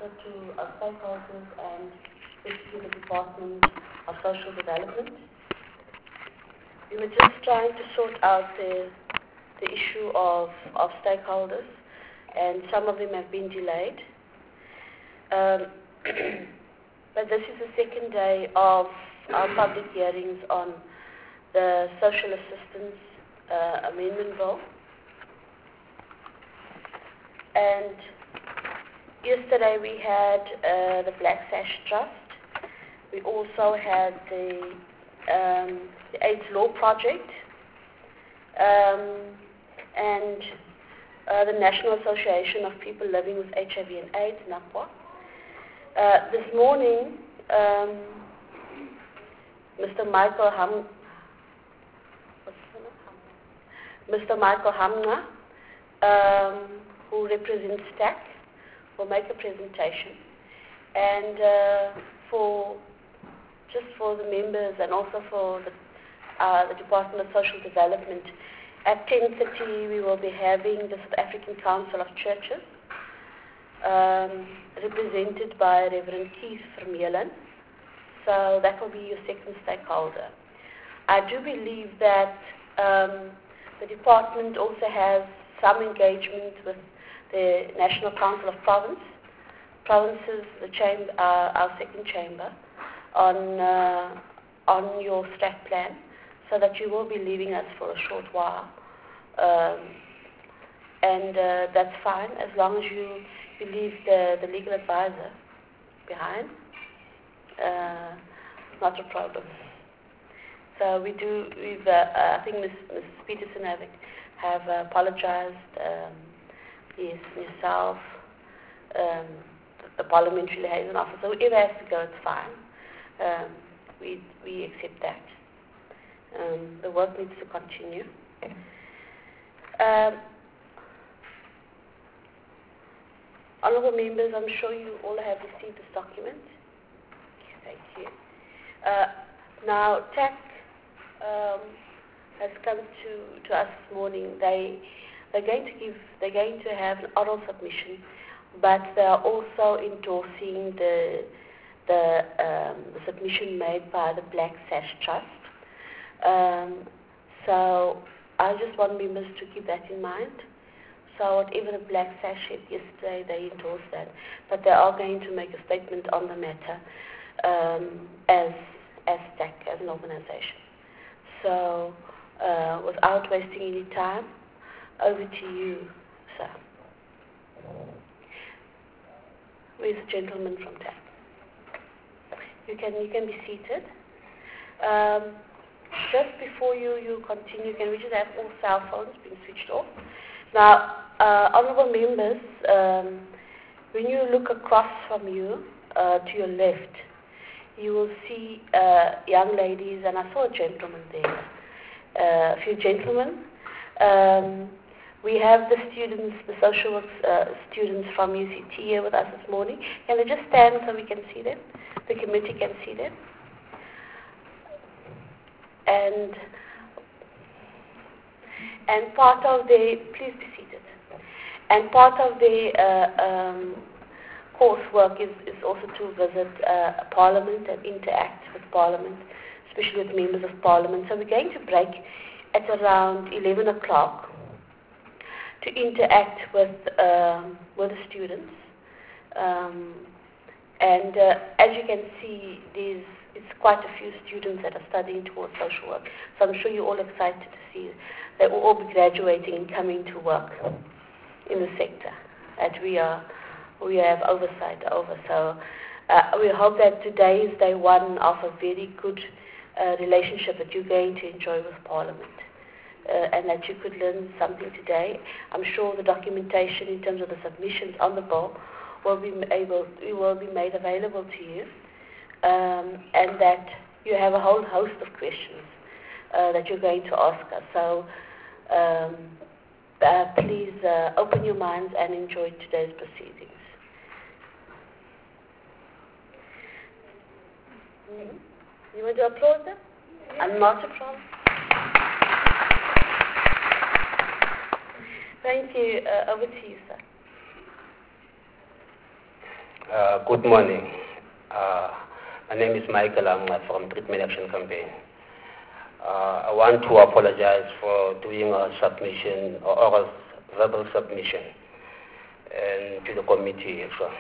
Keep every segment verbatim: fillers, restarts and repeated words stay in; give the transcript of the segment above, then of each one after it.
also to our stakeholders and to the Department of Social Development. We were just trying to sort out the, the issue of, of stakeholders, and some of them have been delayed. Um, but this is the second day of our public hearings on the Social Assistance uh, Amendment Bill. And yesterday we had uh, the Black Sash Trust. We also had the, um, the AIDS Law Project um, and uh, the National Association of People Living with H I V and AIDS, NAPWA. Uh, this morning, um, Mister Michael Hum, Mister Michael Hamna, um, who represents T A C, will make a presentation, and uh, for just for the members and also for the, uh, the Department of Social Development, at ten thirty we will be having the South African Council of Churches, um, represented by Reverend Keith Vermeulen. So that will be your second stakeholder. I do believe that um, the department also has some engagement with the National Council of Province, Provinces, the chamber, uh, our second chamber, on uh, on your strat plan, so that you will be leaving us for a short while, um, and uh, that's fine as long as you, you leave the, the legal advisor behind. Uh, not a problem. So we do. We've. Uh, uh, I think Miz Miz Peterson have, have uh, apologized. Um, yes, yourself, um, the parliamentary liaison officer. Whoever has to go, it's fine. Um, we we accept that. Um, the work needs to continue. Um, honourable members, I'm sure you all have received this document. Thank you. Uh, now, T A C um, has come to, to us this morning. They they're going to give they're going to have an oral submission, but they are also endorsing the the, um, the submission made by the Black Sash Trust. Um, so I just want members to keep that in mind. So whatever the Black Sash said yesterday, they endorse that, but they are going to make a statement on the matter um, as as T A C, as an organization. So uh, without wasting any time, over to you, sir. Where's the gentleman from T A C? You can you can be seated. Um, just before you, you continue, can we just have all cell phones being switched off? Now, uh, honourable members, um, when you look across from you uh, to your left, you will see uh, young ladies, and I saw a gentleman there, uh, a few gentlemen. Um, we have the students, the social work uh, students from U C T here with us this morning. Can they just stand so we can see them? The committee can see them. And and part of the, please be seated. And part of the uh, um, coursework is, is also to visit uh, Parliament and interact with Parliament, especially with members of Parliament. So we're going to break at around eleven o'clock to interact with um, with the students. Um, and uh, as you can see, there's it's quite a few students that are studying towards social work. So I'm sure you're all excited to see they will all be graduating and coming to work in the sector that we are we have oversight over. So uh, we hope that today is day one of a very good uh, relationship that you're going to enjoy with Parliament, uh, and that you could learn something today. I'm sure the documentation in terms of the submissions on the bill will be able will be made available to you, um, and that you have a whole host of questions uh, that you're going to ask us. So um, uh, please uh, open your minds and enjoy today's proceedings. Mm-hmm. You want to applaud them? I'm not a problem. Thank you. Uh, over to you, sir. Uh, good morning. Uh, my name is Michael Amwa from Treatment Action Campaign. Uh, I want to apologize for doing a submission or oral verbal submission and to the committee. Actually.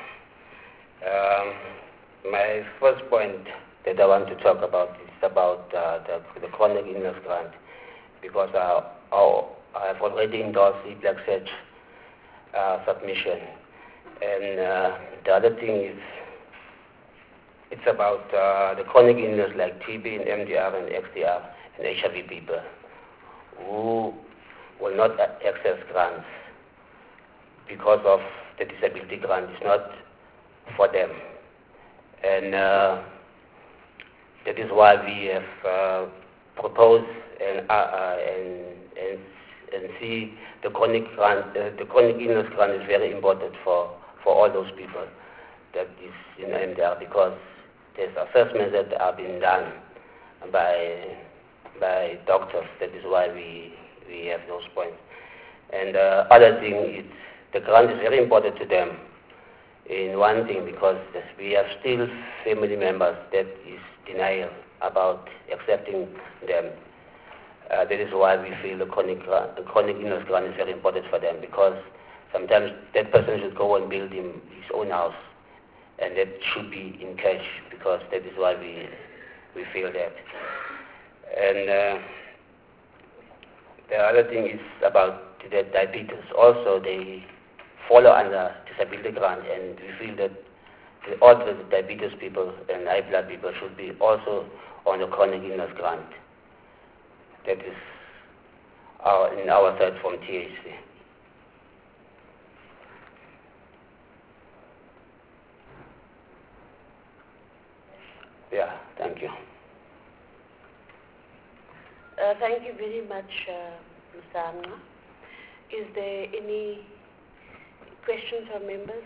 Um, my first point that I want to talk about is about uh, the, the chronic illness grant, because uh, I have already endorsed the Black Sedge uh, submission. And uh, the other thing is, it's about uh, the chronic illness like T B and M D R and X D R and H I V people who will not access grants because of the disability grant is not for them. And uh, that is why we have uh, proposed and, uh, uh, and, and, and see the chronic grant, uh, the chronic illness grant is very important for, for all those people that is in M D R, because there's assessments that are being done by by doctors. That is why we we have those points. And uh, other thing is the grant is very important to them. In one thing, because we have still family members that is denial about accepting them. Uh, that is why we feel the chronic, grant, the chronic illness grant is very important for them, because sometimes that person should go and build him his own house, and that should be in cash, because that is why we we feel that. And uh, the other thing is about the diabetes. Also, they follow under disability grant, and we feel that the, all the diabetes people and high blood people should be also on the chronic illness grant. That is our, in our side from T H C. Yeah, thank you. Uh, thank you very much, uh, Mister Amna. Is there any questions from members?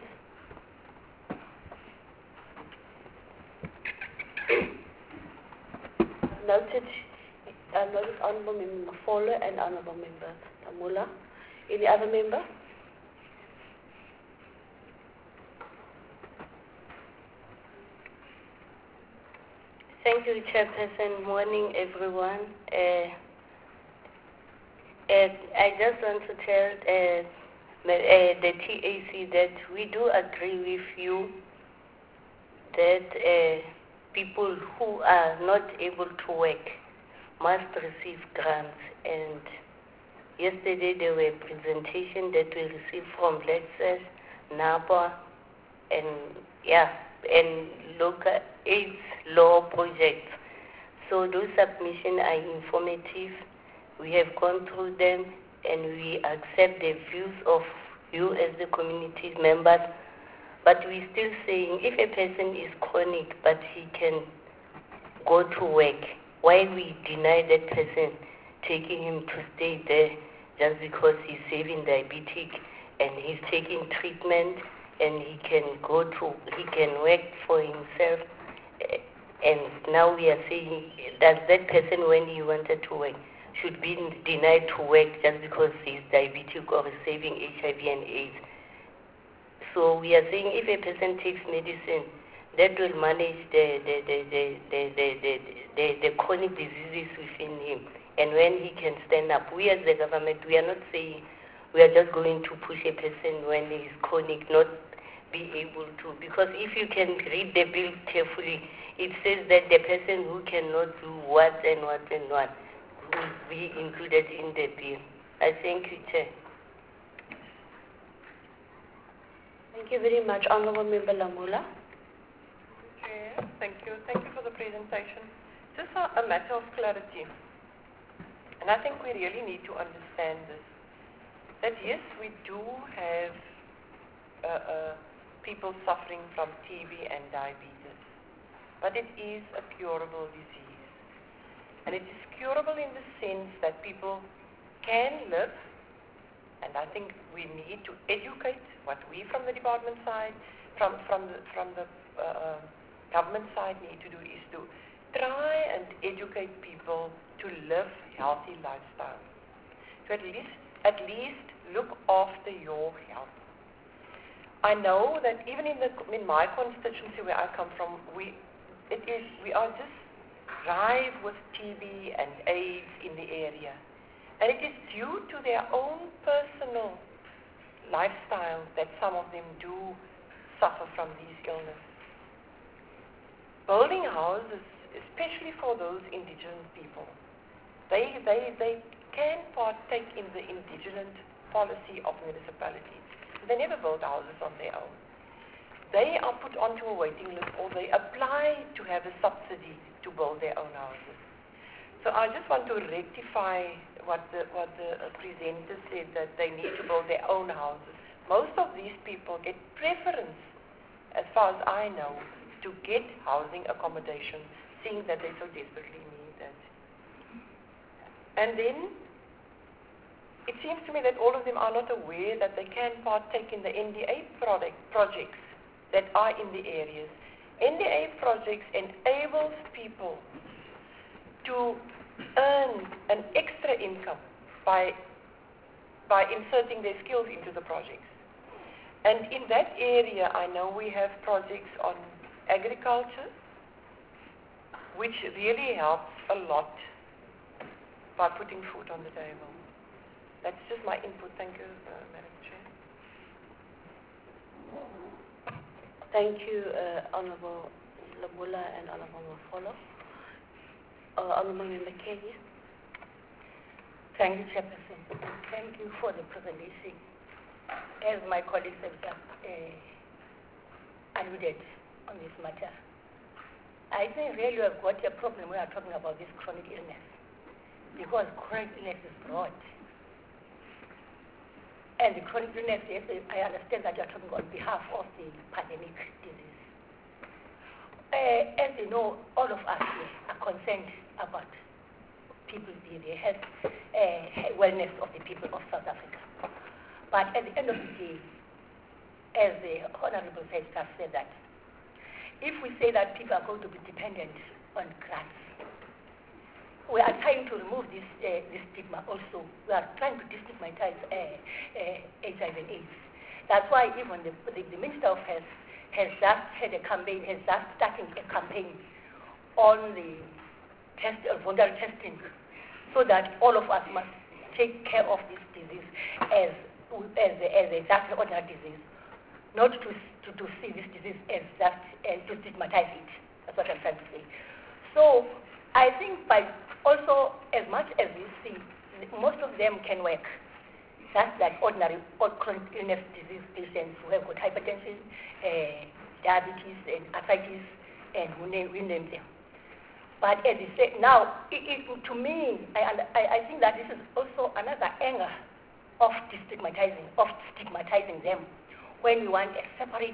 Noted, uh, noted Honourable Member Fowler and Honourable Member Tamula. Any other member? Thank you, Chairperson. Morning, everyone. Uh, uh, I just want to tell uh, the, uh, the T A C that we do agree with you that uh, people who are not able to work must receive grants. And yesterday there were presentations that we received from Black Sedge, NAPA, and yeah, and local AIDS law projects. So those submissions are informative. We have gone through them, and we accept the views of you as the community members. But we're still saying, if a person is chronic but he can go to work, why we deny that person taking him to stay there just because he's saving diabetic and he's taking treatment and he can go to, he can work for himself. And now we are saying that that person, when he wanted to work, should be denied to work just because he's diabetic or receiving H I V and AIDS. So we are saying if a person takes medicine, that will manage the the the the the the, the, the, the chronic diseases within him. And when he can stand up, we as the government, we are not saying we are just going to push a person when he is chronic, not be able to. Because if you can read the bill carefully, it says that the person who cannot do what and what and what will be included in the bill. I thank you, Chair. Thank you very much, Honourable Member Lamula. Chair, thank you. Thank you for the presentation. Just a, a matter of clarity. And I think we really need to understand this. That yes, we do have uh, uh, people suffering from T B and diabetes, but it is a curable disease. And it is curable in the sense that people can live, and I think we need to educate what we from the department side, from, from the, from the uh, government side need to do is to try and educate people to live healthy lifestyle. To at least, at least look after your health. I know that even in, the, in my constituency where I come from, we, it is, we are just rife with T B and AIDS in the area. And it is due to their own personal lifestyle that some of them do suffer from these illnesses. Building houses, especially for those indigenous people, they, they, they can partake in the indigenous policy of municipalities. They never build houses on their own. They are put onto a waiting list or they apply to have a subsidy to build their own houses. So I just want to rectify what the, what the presenter said, that they need to build their own houses. Most of these people get preference, as far as I know, to get housing accommodation, seeing that they so desperately need it. And then it seems to me that all of them are not aware that they can partake in the N D A product, projects that are in the areas. N D A projects enables people to earn an extra income by, by inserting their skills into the projects. And in that area, I know we have projects on agriculture, which really helps a lot by putting food on the table. That's just my input. Thank you, uh, Madam Chair. Thank you, uh, Honorable Labula and Honorable Mafolo. Uh, Honorable Member Kenya. Thank you, Chairperson. Thank you for the presentation. As my colleagues have just uh, alluded on this matter, I think really we have got a problem when we are talking about this chronic illness, because chronic illness is broad. And the chronic illness, yes, I understand that you are talking on behalf of the pandemic disease. Uh, as you know, all of us here are concerned about people, the, the health, uh, wellness of the people of South Africa. But at the end of the day, as the Honorable Said said that, if we say that people are going to be dependent on grants, we are trying to remove this, uh, this stigma also. We are trying to destigmatize uh, uh, H I V and AIDS. That's why even the, the, the Minister of Health has just had a campaign, has just started a campaign on the test, uh, voluntary testing, so that all of us must take care of this disease as, as, as a just ordinary disease, not to, to, to see this disease as just, uh, to stigmatize it. That's what I'm trying to say. So I think by also, as much as we see, most of them can work. Just like ordinary or chronic illness disease patients who have got hypertension, uh, diabetes, and arthritis, and we name, we name them. But as you say, now, it, it, to me, I, I, I think that this is also another angle of destigmatizing, of stigmatizing them, when we want a separate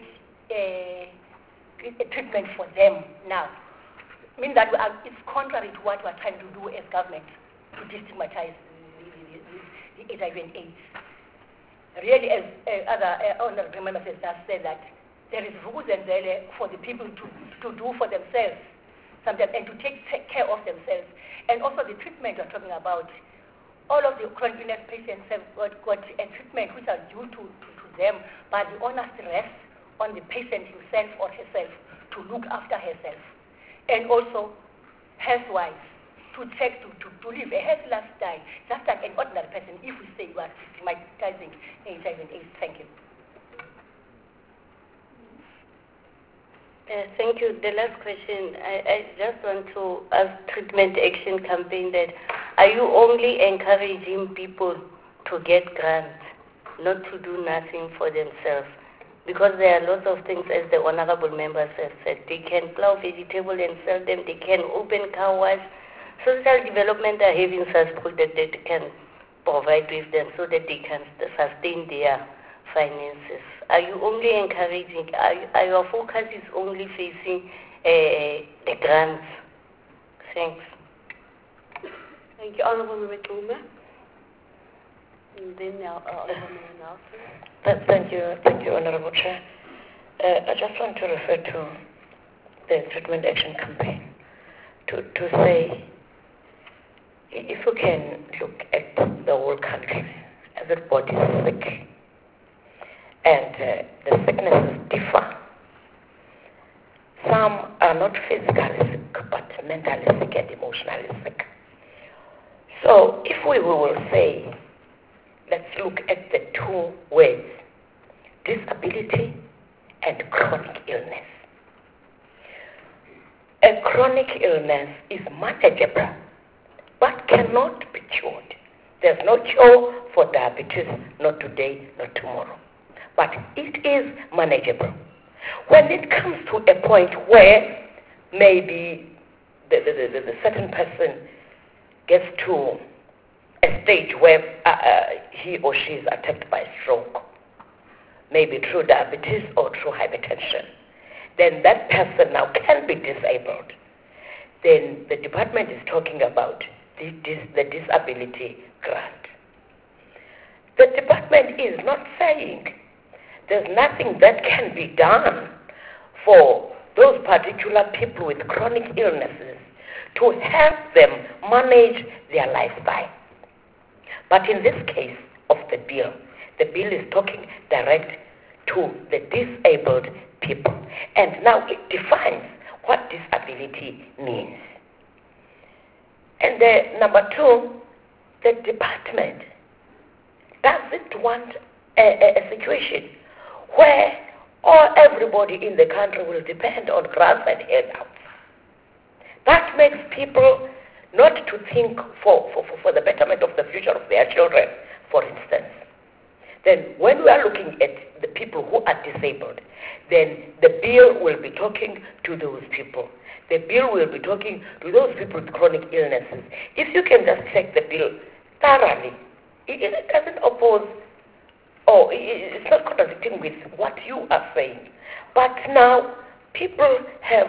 uh, a treatment for them now. I mean that we are, it's contrary to what we are trying to do as government, to destigmatize the, the, the, the H I V and AIDS. Really, as uh, other uh, honorable members have just said, that there is rules and there for the people to, to do for themselves sometimes and to take, take care of themselves. And also the treatment we're talking about, all of the chronic illness patients have got, got a treatment which are due to, to, to them, but the onus rests on the patient himself or herself to look after herself. And also, health-wise, to check, to, to, to live a healthy lifestyle, just like an ordinary person, if we say you are stigmatizing H I V and AIDS. Thank you. Uh, thank you. The last question, I, I just want to ask Treatment Action Campaign that, are you only encouraging people to get grants, not to do nothing for themselves? Because there are lots of things, as the honorable members have said. They can plow vegetables and sell them. They can open car wash. Social development are having such projects that they can provide with them so that they can sustain their finances. Are you only encouraging, are, are your focus is only facing uh, the grants? Thanks. Thank you, Honorable Member Duma. And then now, uh, Honorable Member Nelson. Thank you, thank you, Honorable Chair. Uh, I just want to refer to the Treatment Action Campaign to, to say, if you can look at the whole country, everybody is sick. and uh, the sicknesses differ. Some are not physically sick, but mentally sick and emotionally sick. So if we will say, let's look at the two words, disability and chronic illness. A chronic illness is manageable, but cannot be cured. There's no cure for diabetes, not today, not tomorrow. But it is manageable. When it comes to a point where maybe the, the, the, the certain person gets to a stage where uh, uh, he or she is attacked by stroke, maybe through diabetes or through hypertension, then that person now can be disabled. Then the department is talking about the, dis, the disability grant. The department is not saying there's nothing that can be done for those particular people with chronic illnesses to help them manage their lifestyle. But in this case of the bill, the bill is talking direct to the disabled people. And now it defines what disability means. And the, number two, the department doesn't want a, a, a situation where all everybody in the country will depend on grants and handouts. That makes people not to think for, for, for the betterment of the future of their children, for instance. Then when we are looking at the people who are disabled, then the bill will be talking to those people. The bill will be talking to those people with chronic illnesses. If you can just check the bill thoroughly, it, it doesn't oppose or it's not contradicting with what you are saying. But now people have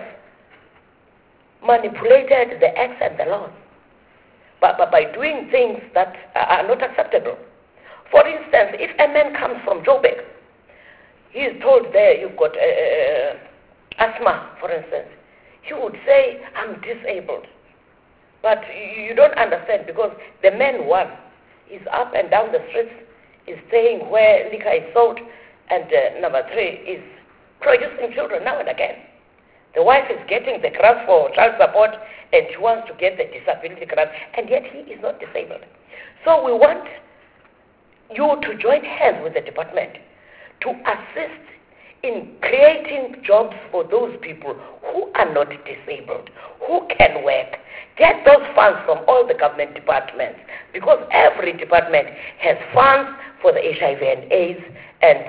manipulated the acts and the laws but, but by doing things that are not acceptable. For instance, if a man comes from Joburg, he is told there you've got uh, asthma, for instance. He would say, I'm disabled. But you don't understand because the man, one, is up and down the streets, is staying where liquor is sold, and uh, number three is producing children now and again. The wife is getting the grant for child support, and she wants to get the disability grant, and yet he is not disabled. So we want you to join hands with the department to assist in creating jobs for those people who are not disabled, who can work. Get those funds from all the government departments, because every department has funds for the H I V and AIDS and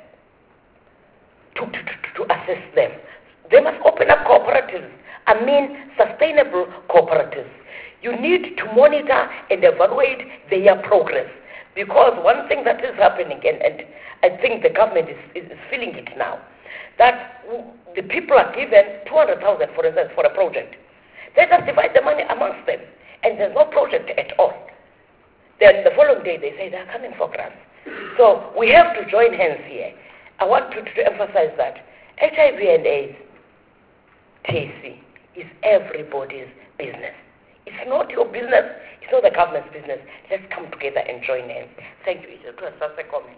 uh, to, to, to, to assist them. They must open up cooperatives, I mean sustainable cooperatives. You need to monitor and evaluate their progress, because one thing that is happening, and, and I think the government is, is, is feeling it now, that the people are given two hundred thousand, for instance, for a project. They just divide the money amongst them, and there's no project at all. Then the following day they say they're coming for grants. So we have to join hands here. I want to, to emphasize that H I V and AIDS, T A C, is everybody's business. It's not your business, it's not the government's business. Let's come together and join hands. Thank you. It was just a comment.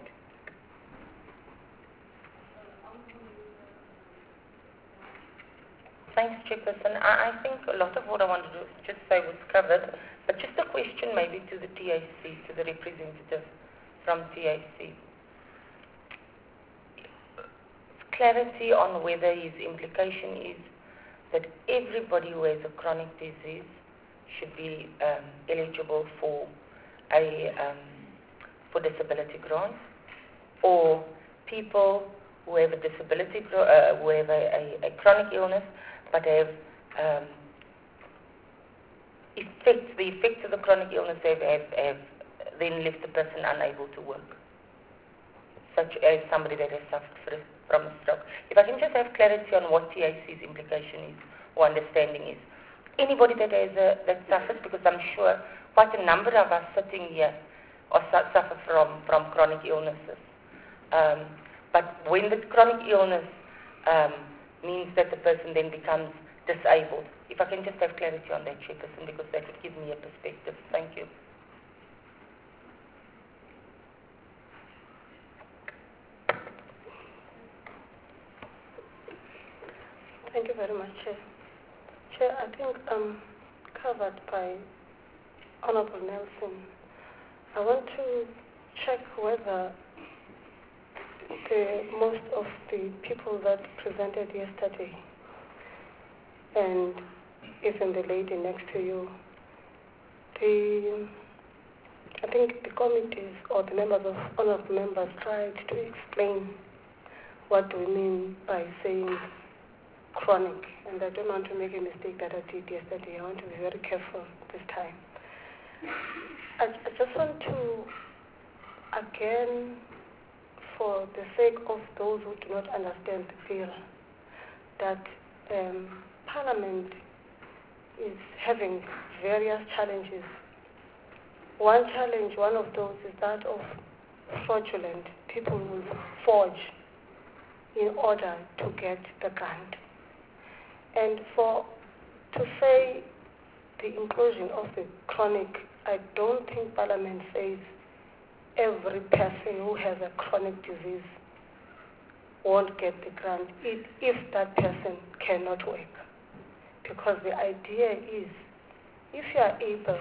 Thanks, Chairperson. I, I think a lot of what I wanted to just say was covered, but just a question maybe to the T A C, to the representative from T A C. Clarity on whether his implication is that everybody who has a chronic disease should be um, eligible for a um, for disability grants, or people who have a disability, uh, who have a, a, a chronic illness, but have um, effects, the effects of the chronic illness have, have, have then left the person unable to work, such as somebody that has suffered from a stroke. If I can just have clarity on what T A C's implication is or understanding is. Anybody that has a, that suffers, because I'm sure quite a number of us sitting here or su- suffer from, from chronic illnesses. Um, but when the chronic illness um, means that the person then becomes disabled, if I can just have clarity on that, Chairperson, because that would give me a perspective. Thank you. Thank you very much, Chair. Chair, I think um, covered by Honorable Nelson. I want to check whether the, most of the people that presented yesterday, and even the lady next to you, the, I think the committees or the members of honorable members tried to explain what do we mean by saying chronic, and I don't want to make a mistake that I did yesterday. I want to be very careful this time. I, I just want to, again, for the sake of those who do not understand the bill, that um, Parliament is having various challenges. One challenge, one of those is that of fraudulent. People will forge in order to get the grant. And for to say the inclusion of the chronic, I don't think Parliament says every person who has a chronic disease won't get the grant if, if that person cannot work. Because the idea is, if you are able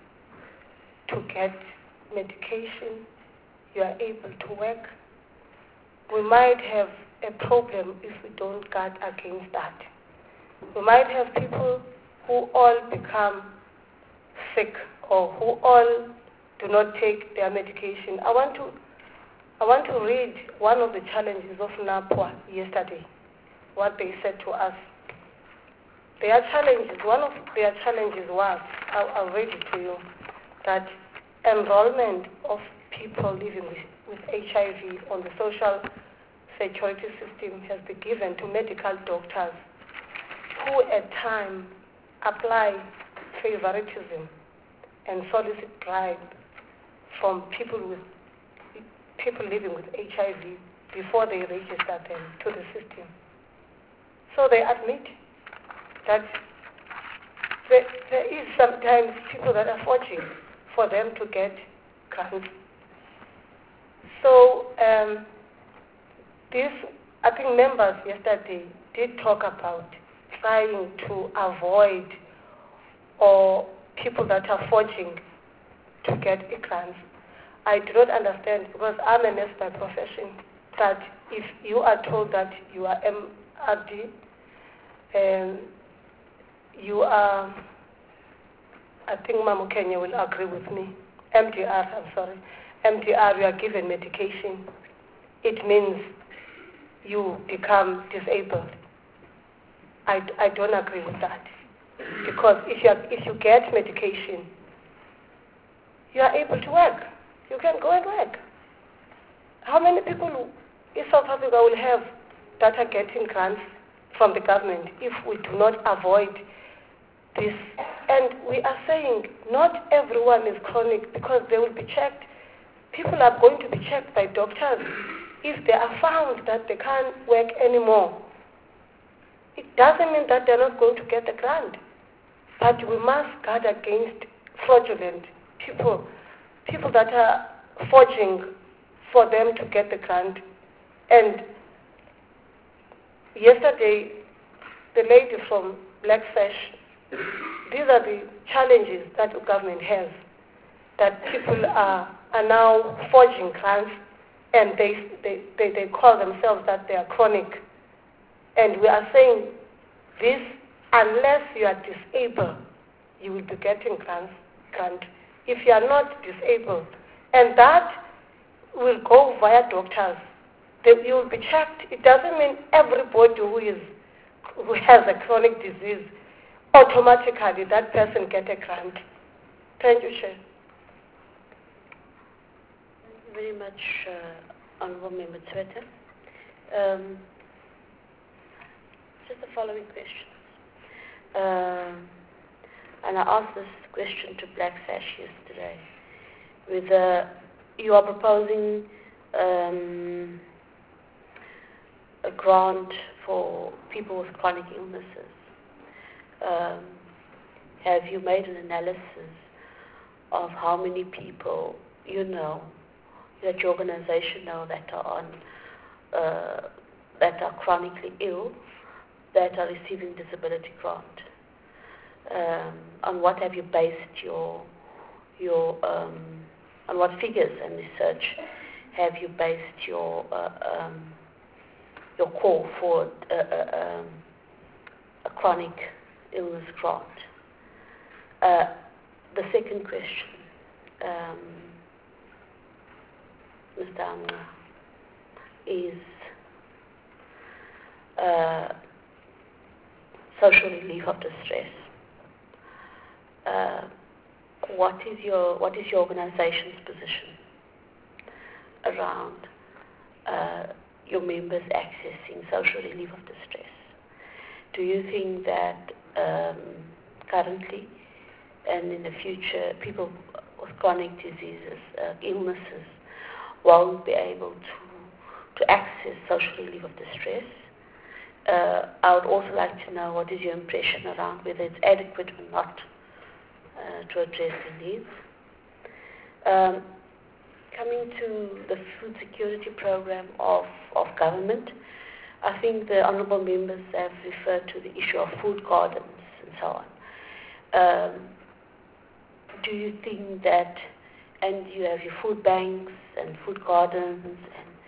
to get medication, you are able to work, we might have a problem if we don't guard against that. We might have people who all become sick or who all do not take their medication. I want to, I want to read one of the challenges of NAPWA yesterday, what they said to us. Their challenges, one of their challenges was, I'll, I'll read it to you, that enrollment of people living with, with H I V on the social security system has been given to medical doctors who at times apply favoritism and solicit bribe from people with people living with H I V before they register them to the system. So they admit that there, there is sometimes people that are forging for them to get grants. So um, this, I think members yesterday did talk about trying to avoid or people that are forging to get a grant. I do not understand, because I'm a nurse by profession, that if you are told that you are M R D, um, you are, I think Mamu Kenya will agree with me, M D R, I'm sorry, M D R, you are given medication, it means you become disabled. I, I don't agree with that. Because if you, are, if you get medication, you are able to work. You can go and work. How many people in South Africa will have that are getting grants from the government if we do not avoid this? And we are saying not everyone is chronic, because they will be checked. People are going to be checked by doctors if they are found that they can't work anymore. It doesn't mean that they're not going to get the grant. But we must guard against fraudulent people, people that are forging for them to get the grant. And yesterday, the lady from Blackfish, these are the challenges that the government has, that people are, are now forging grants, and they, they, they, they call themselves that they are chronic. And we are saying this, unless you are disabled, you will be getting grants. grant. If you are not disabled, and that will go via doctors, they, you will be checked. It doesn't mean everybody who is who has a chronic disease, automatically that person get a grant. Thank you, Chair. Thank you very much, uh, Honourable Member Twitter. Um, just the following questions. Uh, and I asked this question to Blackfish yesterday. With uh, you are proposing um, a grant for people with chronic illnesses. Um, have you made an analysis of how many people you know, that your organization know, that are on uh, that are chronically ill, that are receiving disability grant? Um, on what have you based your your um, on what figures and research have you based your uh, um, your call for uh, uh, um, a chronic illness grant? Uh, the second question, um, Mister Amna, is uh, social relief of distress. Uh, what is your what is your organization's position around uh, your members accessing social relief of distress? Do you think that um, currently and in the future people with chronic diseases, uh, illnesses, won't be able to to access social relief of distress? Uh, I would also like to know what is your impression around whether it's adequate or not uh, to address the needs. Um, coming to the food security program of, of government, I think the honourable members have referred to the issue of food gardens and so on. Um, do you think that, and you have your food banks and food gardens and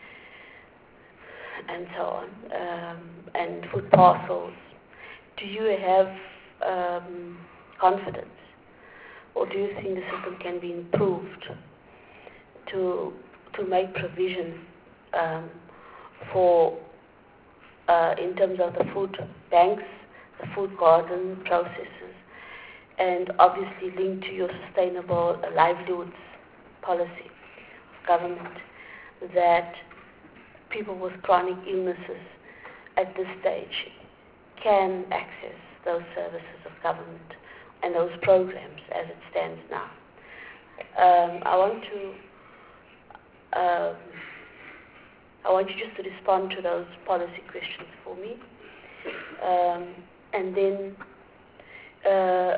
and so on, um, and food parcels, do you have um, confidence, or do you think the system can be improved to to make provision um, for, uh, in terms of the food banks, the food garden processes, and obviously linked to your sustainable livelihoods policy of government, that people with chronic illnesses at this stage can access those services of government and those programs as it stands now. Um, I want to um, I want you just to respond to those policy questions for me, um, and then uh,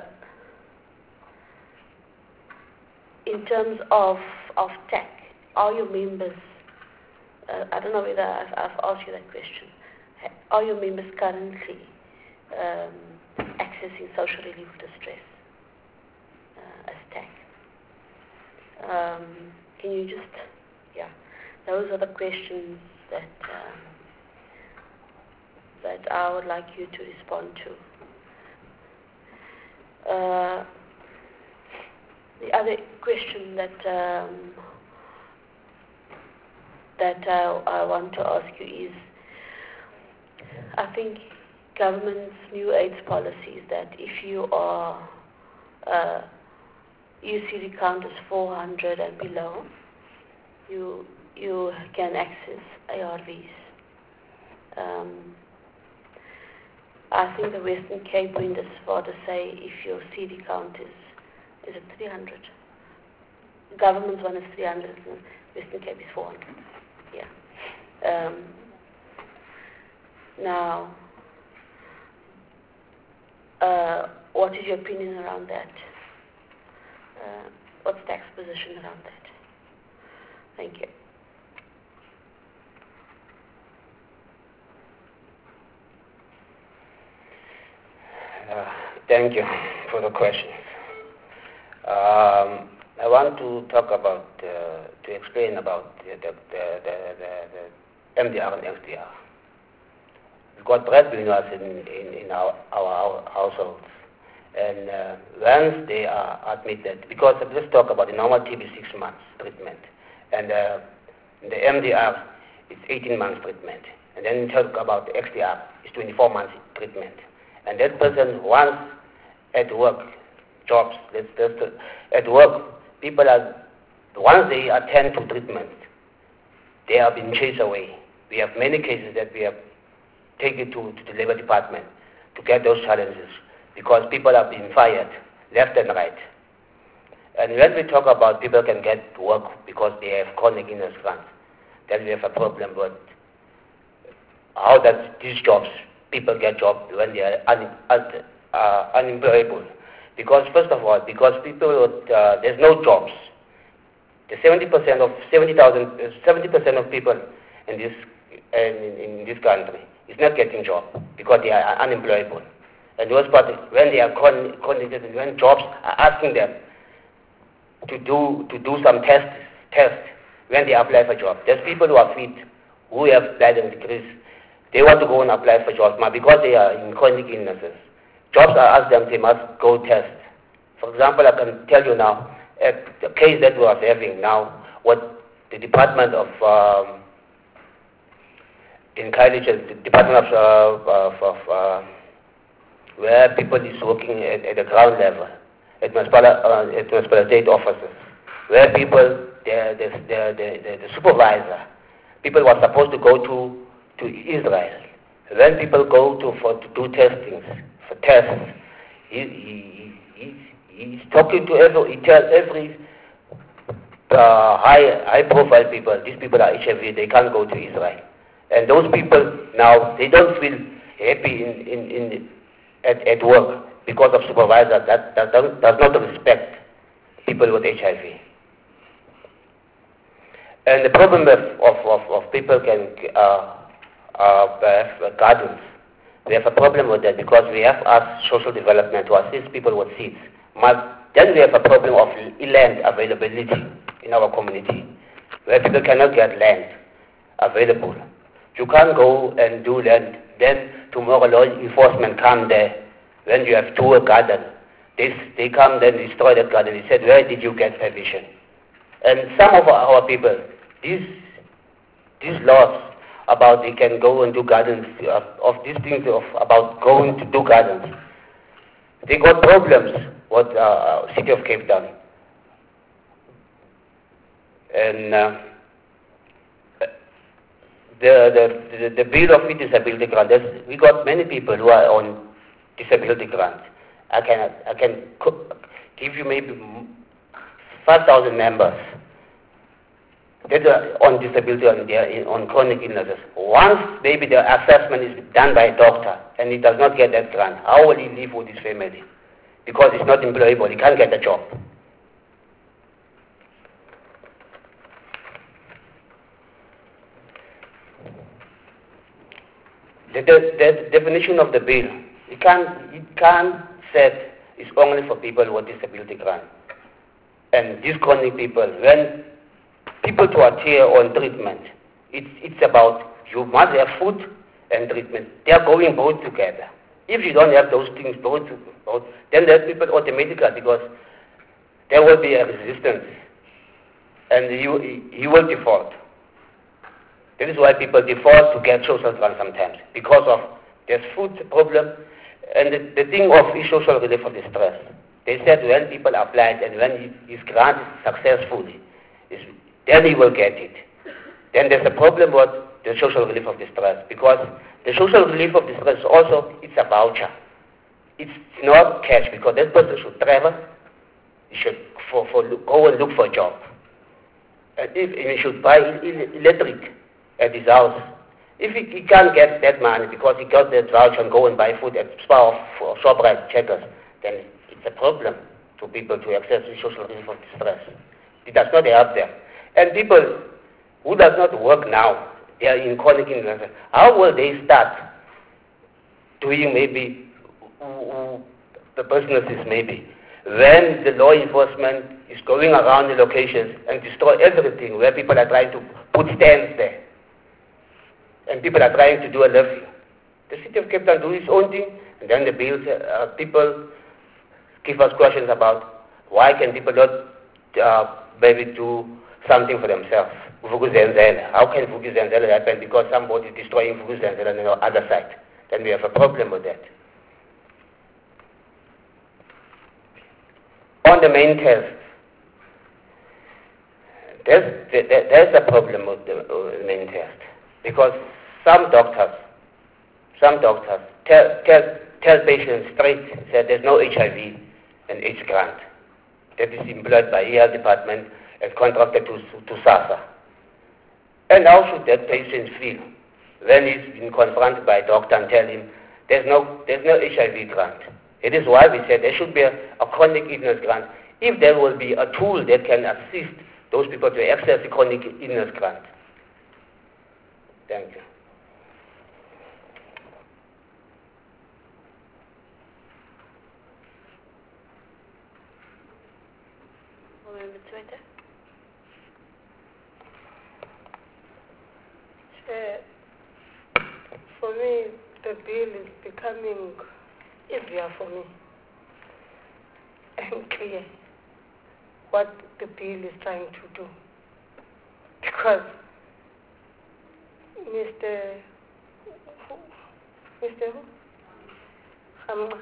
in terms of of T A C, are your members? Uh, I don't know whether I've, I've asked you that question. Are your members currently um, accessing social relief of distress uh, as T A C? Um, can you just, yeah, those are the questions that um, that I would like you to respond to. Uh, the other question that um, that I, I want to ask you is, I think government's new AIDS policy is that if you are uh, U C D count is four hundred and below, you you can access A R Vs. Um, I think the Western Cape went as far to say if your C D count is is it three hundred. Government's one is three hundred, and Western Cape is four hundred. Yeah. Um, now, uh, what is your opinion around that? Uh, what's T A C's position around that? Thank you. Uh, thank you for the questions. Um, I want to talk about, uh, to explain about the, the, the, the, the M D R and X D R. We've got breadwinners in, in, in our, our, our households. And uh, once they are admitted, because let's talk about the normal T B six months treatment, and uh, the M D R is eighteen months treatment, and then talk about the X D R is twenty-four months treatment. And that person once at work, jobs, let's just uh, at work, people are, once they attend to treatment, they have been chased away. We have many cases that we have taken to, to the Labour Department to get those challenges, because people have been fired left and right. And when we talk about people can get work because they have chronic illness grants, then we have a problem. But how does these jobs, people get jobs when they are un, un, uh, unemployable? Because first of all, because people, uh, there's no jobs. The seventy percent of seventy thousand, seventy percent of people in this in, in this country is not getting job because they are unemployable. And those parties, when they are chronic, when jobs are asking them to do to do some tests, tests when they apply for jobs. There's people who are fit, who have guidance degrees. They want to go and apply for jobs, but because they are in chronic illnesses, jobs are asked them they must go test. For example, I can tell you now, a, the case that we are having now, what the Department of um, in college, the Department of, uh, of, of uh, where people is working at, at the ground level, at municipality uh, offices, where people, the, the, the, the, the supervisor, people were supposed to go to, to Israel. When people go to, for, to do testings, for tests, he, he, he, he's talking to every, he tells every uh, high, high profile people, these people are H I V, they can't go to Israel. And those people now, they don't feel happy in, in, in, at, at work because of supervisor that, that does, does not respect people with H I V. And the problem of, of, of, of people can uh, uh, have gardens. We have a problem with that because we have asked social development to assist people with seeds. But then we have a problem of land availability in our community, where people cannot get land available. You can't go and do land. Then tomorrow law enforcement come there. When you have two a garden, they, they come then destroy that garden. They said, where did you get permission? And some of our, our people, these, these laws about they can go and do gardens, of, of these things of about going to do gardens, they got problems with uh, City of Cape Town. And uh, The, the, the, the bill of disability grant, there's, we got many people who are on disability grant. I can, I can give you maybe five thousand members that are on disability and they are on chronic illnesses. Once maybe the assessment is done by a doctor and he does not get that grant, how will he live with his family? Because he's not employable, he can't get a job. The, the, the definition of the bill, it can't, it can't say it's only for people with disability grant. And these chronic people, when people to adhere on treatment, it's, it's about you must have food and treatment. They are going both together. If you don't have those things both, both then there's people automatically, because there will be a resistance and you, you will default. This is why people default to get social grant sometimes, because of there's food problem and the, the thing of social relief of distress. They said when people applied and when his grant is successful, then he will get it. Then there's a problem with the social relief of distress, because the social relief of distress also, it's a voucher. It's not cash, because that person should travel, he should for, for, go and look for a job. And if he should buy electric at his house. If he, he can't get that money because he got that voucher and go and buy food at Spar or ShopRite, Checkers, then it's a problem to people to access the social relief of distress. It does not help them. And people who does not work now, they are in chronic illness, how will they start doing maybe uh, the businesses maybe when the law enforcement is going around the locations and destroy everything where people are trying to put stands there? And people are trying to do a living. The City of Cape Town do its own thing, and then the bills, uh, people give us questions about why can people not uh, maybe do something for themselves. Vukuzenzele. How can Vukuzenzele happen? Because somebody is destroying Vukuzenzele on the other side. Then we have a problem with that. On the main test, there's, there's a problem with the main test. Because some doctors, some doctors tell, tell, tell patients straight that there's no H I V and AIDS grant that is employed by the health department and contracted to, to SASSA. And how should that patient feel when he's been confronted by a doctor and tell him there's no, there's no H I V grant? It is why we said there should be a, a chronic illness grant. If there will be a tool that can assist those people to access the chronic illness grant. Thank you. Sweta? Uh, for me, the bill is becoming easier for me and clear what the bill is trying to do. Because Mister Who, Mister Who? Um,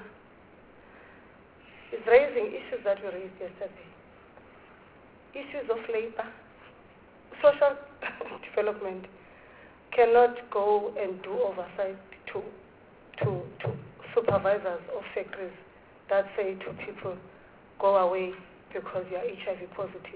is raising issues that we raised yesterday. Issues of labor, social development cannot go and do oversight to, to, to supervisors of factories that say to people, go away because you are H I V positive.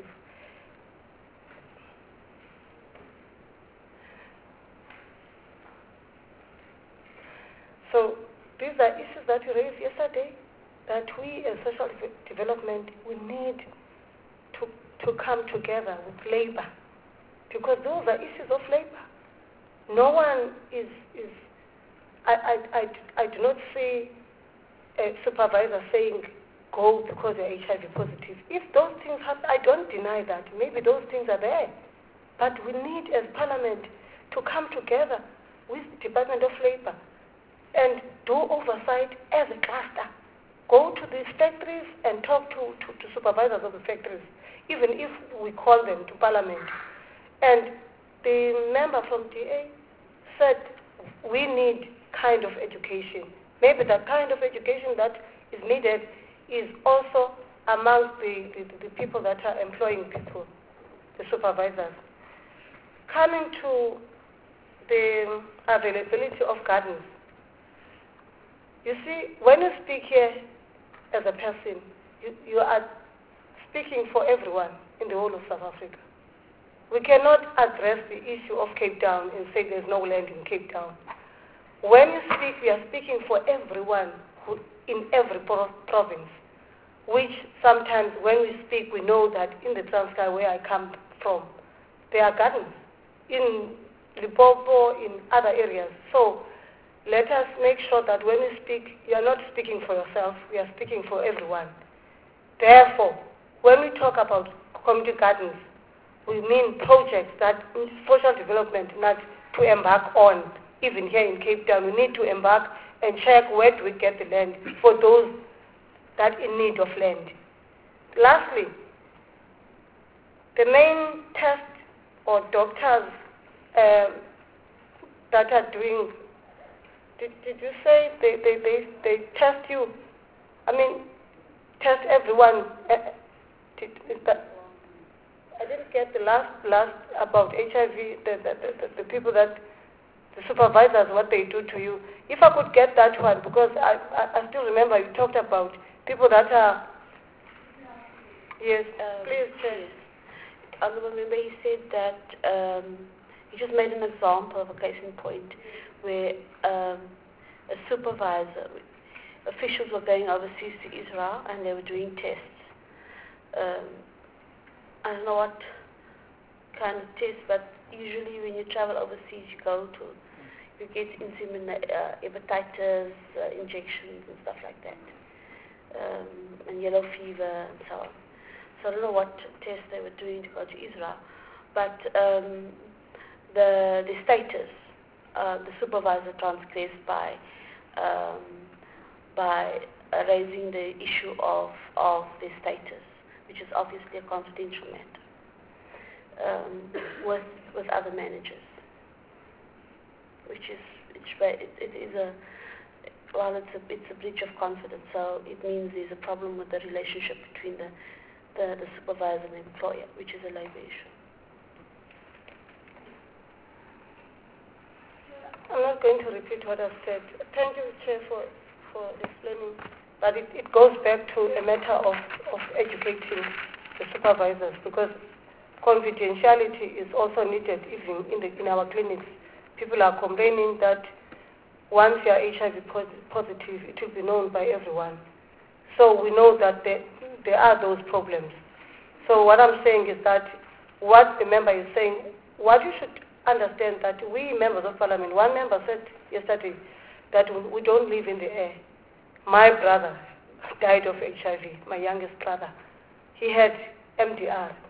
So these are issues that we raised yesterday that we as social de- development, we need to, to come together with labor, because those are issues of labor. No one is, is I, I, I, I do not see a supervisor saying, go because you're H I V positive. If those things happen, I don't deny that. Maybe those things are there. But we need, as Parliament, to come together with the Department of Labor and do oversight as a cluster. Go to these factories and talk to, to, to supervisors of the factories, even if we call them to Parliament. And the member from D A said we need kind of education. Maybe the kind of education that is needed is also amongst the, the, the people that are employing people, the supervisors. Coming to the availability of gardens, you see, when you speak here as a person, you, you are speaking for everyone in the whole of South Africa. We cannot address the issue of Cape Town and say there's no land in Cape Town. When you speak, we are speaking for everyone who, in every pro- province, which sometimes when we speak, we know that in the Transkei where I come from, there are gardens in Limpopo, in other areas. So let us make sure that when we speak, you are not speaking for yourself, we are speaking for everyone. Therefore, when we talk about community gardens, we mean projects that social development not to embark on. Even here in Cape Town, we need to embark and check where do we get the land for those that in need of land. Lastly, the main test or doctors um, that are doing, did, did you say they, they, they, they test you? I mean, test everyone. Uh, did, is that, I didn't get the last last about H I V, the, the, the, the people that, the supervisors, what they do to you. If I could get that one, because I, I, I still remember you talked about people that are, yes, Um, please, yes. Honourable Member, he said that um, he just made an example of a case in point where um, a supervisor, officials were going overseas to Israel and they were doing tests. Um, I don't know what kind of test, but usually when you travel overseas, you go to, you get insemin, uh, hepatitis uh, injections and stuff like that, um, and yellow fever and so on. So I don't know what test they were doing to go to Israel, but um, the the status, uh, the supervisor transgressed by um, by uh, raising the issue of of the status, which is obviously a confidential matter, um, with with other managers, which is which it, it is a well, it's a it's a breach of confidence. So it means there's a problem with the relationship between the the, the supervisor and the employer, which is a labor issue. I'm not going to repeat what I've said. Thank you, Chair, for, for explaining. But it, it goes back to a matter of, of educating the supervisors, because confidentiality is also needed even in, the, in our clinics. People are complaining that once you are H I V positive, it will be known by everyone. So we know that there, there are those problems. So what I'm saying is that what the member is saying, what you should understand that we members of Parliament, one member said yesterday that we don't live in the air. My brother died of H I V, my youngest brother. He had M D R.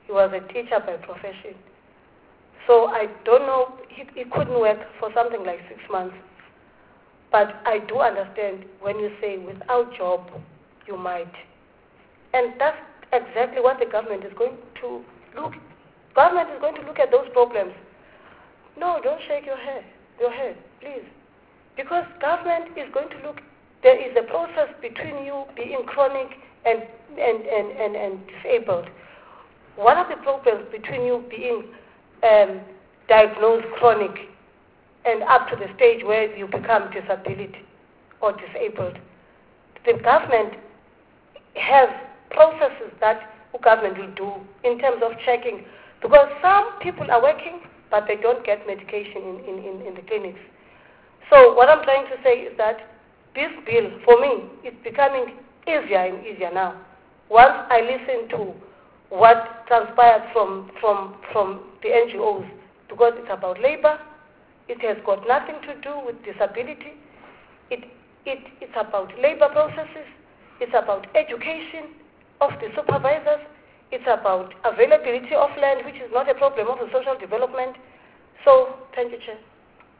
He was a teacher by profession. So I don't know, he, he couldn't work for something like six months. But I do understand when you say without job, you might. And that's exactly what the government is going to look. Government is going to look at those problems. No, don't shake your head, your head, please. Because government is going to look, there is a process between you being chronic and, and, and, and, and disabled. What are the problems between you being um, diagnosed chronic and up to the stage where you become disability or disabled? The government has processes that the government will do in terms of checking, because some people are working, but they don't get medication in, in, in, in the clinics. So what I'm trying to say is that this bill, for me, is becoming easier and easier now. Once I listen to what transpired from, from, from the N G Os, because it's about labor, it has got nothing to do with disability. It, it, it's about labor processes. It's about education of the supervisors. It's about availability of land, which is not a problem of the social development. So, thank you, Chair.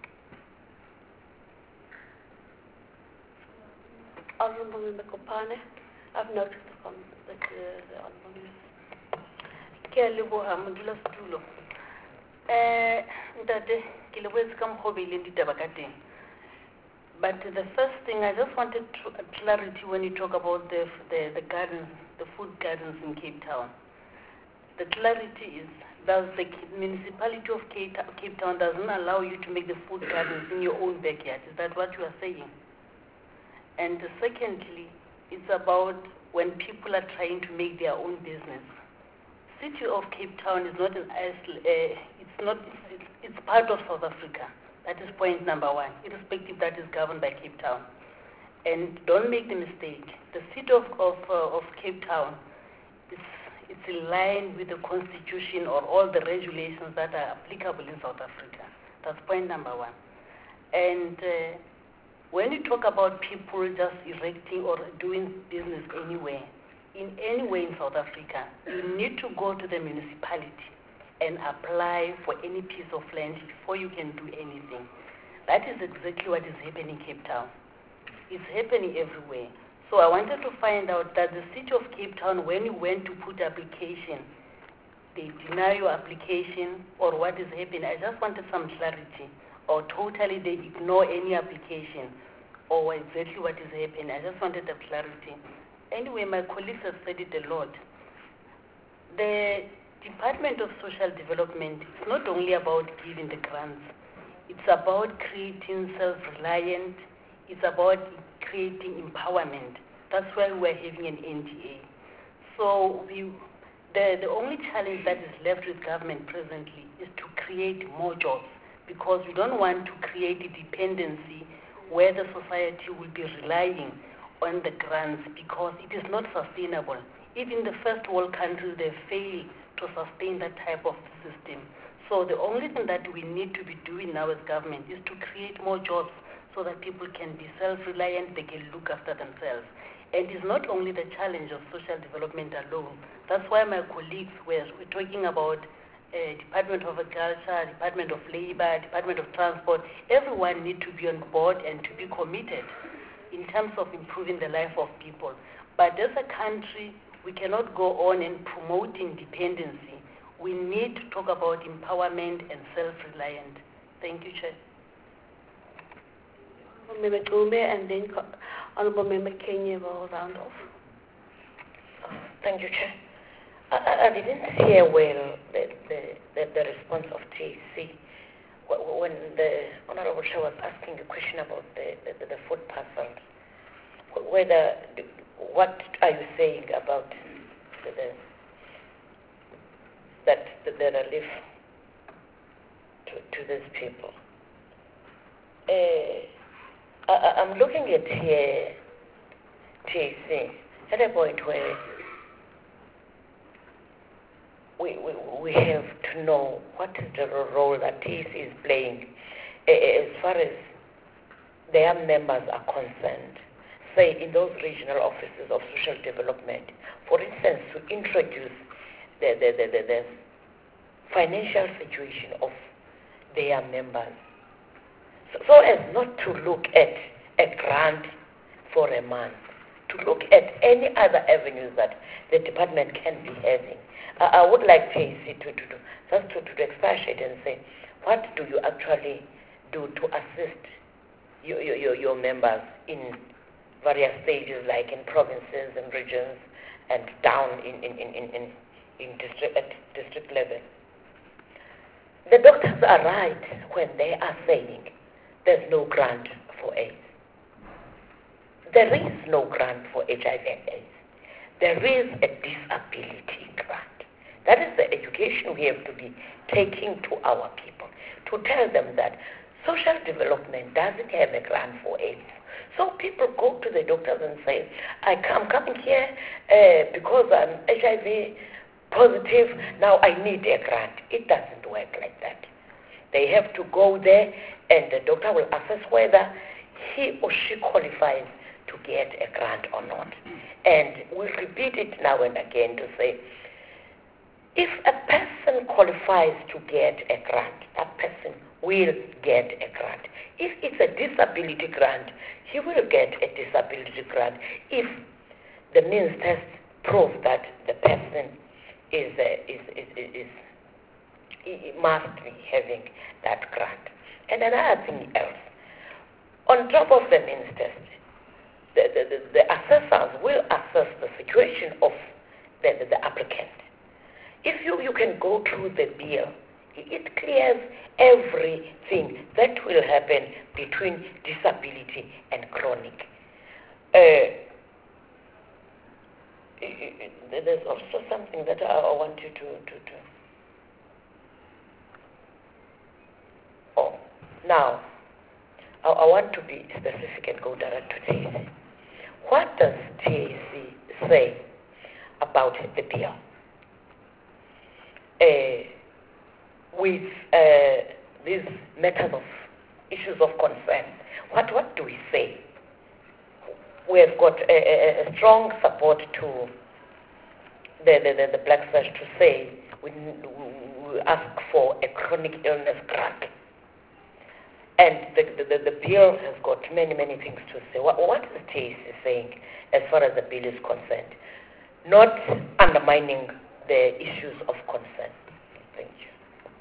Honourable Member Kopane, I've noticed the comment that uh, the Honourable Member. Ke a leboha modulasetulo. Eh, ntate, ke leboetse ka mokgwa o beileng ditaba ka teng. But the first thing, I just wanted to, uh, clarity when you talk about the, the, the gardens, the food gardens in Cape Town. The clarity is that the municipality of Cape, Cape Town doesn't allow you to make the food gardens in your own backyard. Is that what you are saying? And secondly, it's about when people are trying to make their own business. City of Cape Town is not an island, uh, it's not, it's, it's part of South Africa. That is point number one, irrespective that is governed by Cape Town. And don't make the mistake, the city of, of, uh, of Cape Town, is, it's in line with the constitution or all the regulations that are applicable in South Africa. That's point number one. And uh, when you talk about people just erecting or doing business anywhere, in any way in South Africa, you need to go to the municipality and apply for any piece of land before you can do anything. That is exactly what is happening in Cape Town. It's happening everywhere. So I wanted to find out that the city of Cape Town, when you went to put application, they deny your application or what is happening. I just wanted some clarity. Or totally they ignore any application or exactly what is happening. I just wanted the clarity. Anyway, my colleagues have said it a lot. The Department of Social Development is not only about giving the grants, it's about creating self-reliant, it's about creating empowerment. That's why we're having an N D A. So we, the, the only challenge that is left with government presently is to create more jobs, because we don't want to create a dependency where the society will be relying on the grants, because it is not sustainable. Even the first world countries, they fail to sustain that type of system. So the only thing that we need to be doing now as government is to create more jobs so that people can be self-reliant, they can look after themselves. And it's not only the challenge of social development alone. That's why my colleagues were, were talking about uh, Department of Agriculture, Department of Labor, Department of Transport. Everyone needs to be on board and to be committed in terms of improving the life of people. But as a country, we cannot go on and promoting dependency. We need to talk about empowerment and self-reliant. Thank you, Chair. Honourable Member Dube, and then Honourable Member Kenya will round off. Uh, thank you, Chair. I, I didn't hear well the, the, the, the response of T A C when the Honourable Chair was asking a question about the, the, the food parcels. Whether, what are you saying about the, the, that the, the relief to, to these people? Uh, I, I'm looking at here T A C at a point where we, we, we have to know what is the role that T A C is playing as far as their members are concerned. Say in those regional offices of social development, for instance, to introduce the, the, the, the, the financial situation of their members, so, so as not to look at a grant for a month, to look at any other avenues that the department can be having. I, I would like J C to, to, to just to, to expatiate and say, what do you actually do to assist your, your, your members in various stages, like in provinces and regions and down in, in, in, in, in, in district, at district level? The doctors are right when they are saying there's no grant for AIDS. There is no grant for H I V and AIDS. There is a disability grant. That is the education we have to be taking to our people, to tell them that social development doesn't have a grant for AIDS. So people go to the doctors and say, I am coming here uh, because I'm H I V positive, now I need a grant. It doesn't work like that. They have to go there and the doctor will assess whether he or she qualifies to get a grant or not. And we'll repeat it now and again to say, if a person qualifies to get a grant, that person will get a grant. If it's a disability grant, he will get a disability grant if the means test proves that the person is, uh, is, is, is, is he must be having that grant. And another thing else, on top of the means test, the, the, the, the assessors will assess the situation of the, the, the applicant. If you, you can go through the bill, it clears everything that will happen between disability and chronic. Uh, there's also something that I, I want you to, to, to. Oh, now, I, I want to be specific and go direct to J C. What does J C say about the bill? Uh, with uh, these matters of issues of concern, what, what do we say? We have got a, a, a strong support to the, the, the, the Black Search to say we, we ask for a chronic illness grant. And the, the, the bill has got many, many things to say. What, what is J C saying as far as the bill is concerned? Not undermining the issues of concern. Thank you.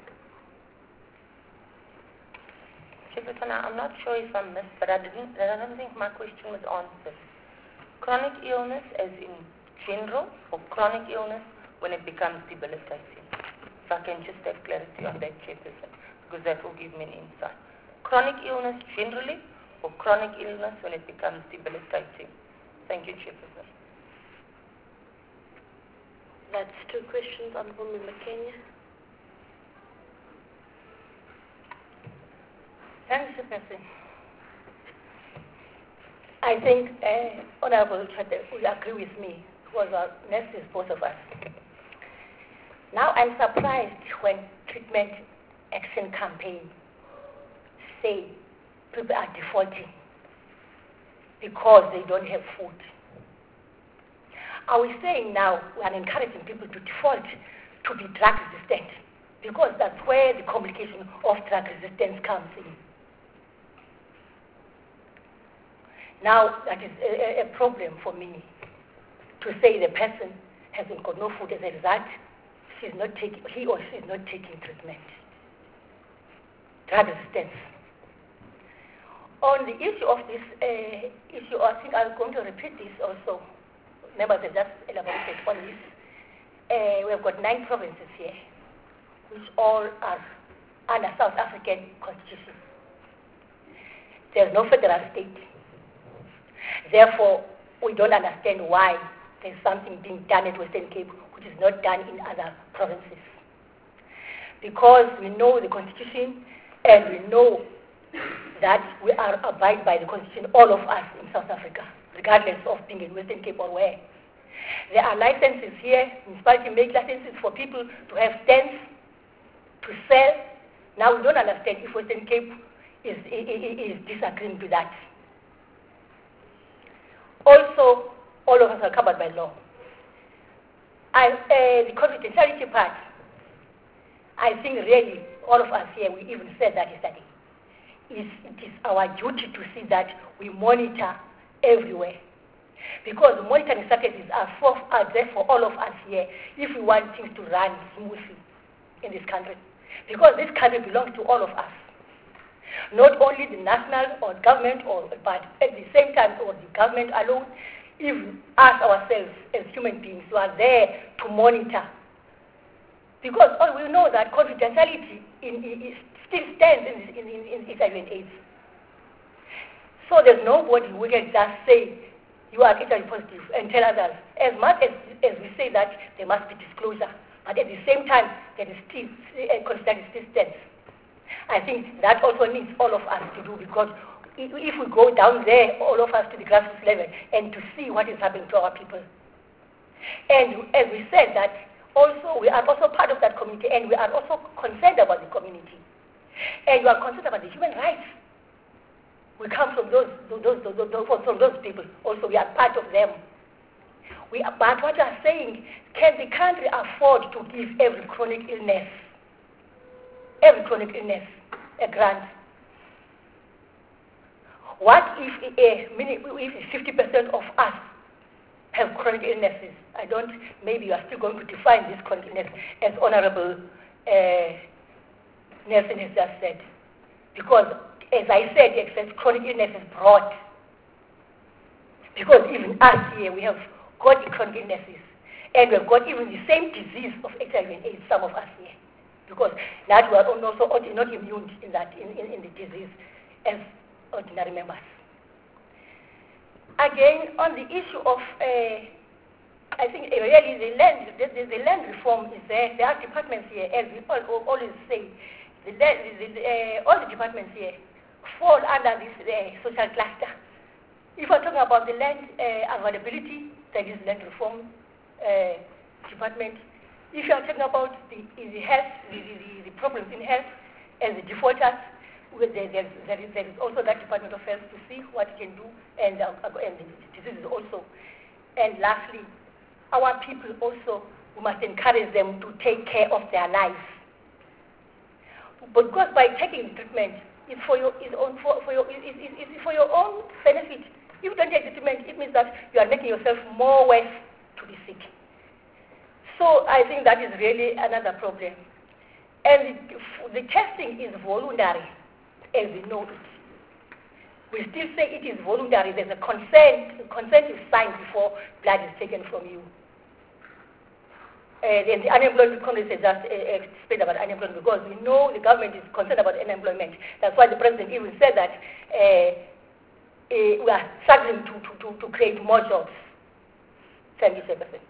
Chairperson, I'm not sure if I missed, but I didn't. I don't think my question was answered. Chronic illness, as in general, or chronic illness when it becomes debilitating. If I can just have clarity on that, Chairperson, because that will give me an insight. Chronic illness generally, or chronic illness when it becomes debilitating. Thank you, Chairperson. That's two questions, Honourable Member Kenya. Thanks, Chairperson. I think uh, Honourable Chate will agree with me, because our nurses, both of us. Now I'm surprised when Treatment Action Campaign say people are defaulting because they don't have food. Are we saying now we are encouraging people to default to be drug resistant? Because that's where the complication of drug resistance comes in. Now that is a, a problem for me to say the person hasn't got no food as a result, she's not taking, he or she is not taking treatment. Drug resistance. On the issue of this uh, issue, I think I'm going to repeat this also. Members have just elaborated on this. Uh, we have got nine provinces here, which all are under South African Constitution. There's no federal state. Therefore, we don't understand why there's something being done at Western Cape which is not done in other provinces. Because we know the Constitution and we know that we are abide by the Constitution, all of us in South Africa, regardless of being in Western Cape or where. There are licenses here, municipality make licenses for people to have stands, to sell. Now we don't understand if Western Cape is, is, is disagreeing to that. Also, all of us are covered by law. I, uh, the confidentiality part, I think really all of us here, we even said that yesterday, is it is our duty to see that we monitor everywhere. Because monitoring strategies are, for, are there for all of us here if we want things to run smoothly in this country. Because this country belongs to all of us. Not only the national or government, or, but at the same time, or the government alone, even us ourselves as human beings who are there to monitor. Because all we know that confidentiality in, in, in still stands in, in, in, in H I V and AIDS. So there's nobody who can just say you are H I V positive and tell others. As much as, as we say that there must be disclosure, but at the same time there is still uh, confidentiality still stands. I think that also needs all of us to do, because if we go down there, all of us to the grassroots level, and to see what is happening to our people. And as we said that, also we are also part of that community, and we are also concerned about the community. And we are concerned about the human rights. We come from those, those, those, those, from those people. Also, we are part of them. We are, but what we are saying, can the country afford to give every chronic illness, every chronic illness, a grant? What if, if fifty percent of us have chronic illnesses? I don't, maybe you are still going to define this chronic illness as Honorable uh, Nelson has just said. Because, as I said, it says chronic illness is broad. Because even us here, we have got chronic illnesses. And we've got even the same disease of H I V and AIDS, some of us here. Because that we are also not immune in that, in, in, in the disease as ordinary members. Again, on the issue of, uh, I think really the land, the, the, the land reform is there. There are departments here, as we all, always say, the, the, the, uh, all the departments here fall under this uh, social cluster. If we're talking about the land uh, availability, there is land reform uh, department. If you are talking about the, the health, the, the, the problems in health and the defaulters, there, there, there, is, there is also that Department of Health to see what it can do, and, uh, and the diseases also. And lastly, our people also, we must encourage them to take care of their lives. Because by taking the treatment, it's for your, it's on, for, for your, it's, it's, it's for your own benefit. If you don't take the treatment, it means that you are making yourself more worse to be sick. So I think that is really another problem. And the, the testing is voluntary, as we know it. We still say it is voluntary. There's a consent. Consent is signed before blood is taken from you. Uh, and the unemployment Congress has just uh, explained about unemployment, because we know the government is concerned about unemployment. That's why the president even said that uh, uh, we are struggling to, to, to, to create more jobs. Thank you, Secretary.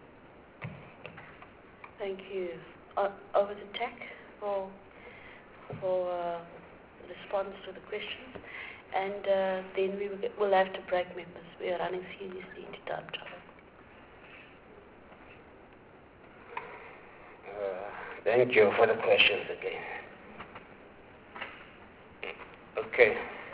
Thank you. Uh, over to Tack for, for uh, response to the questions. And uh, then we will, we'll have to break, members. We are running seriously into time trouble. Uh, thank you for the questions again. Okay.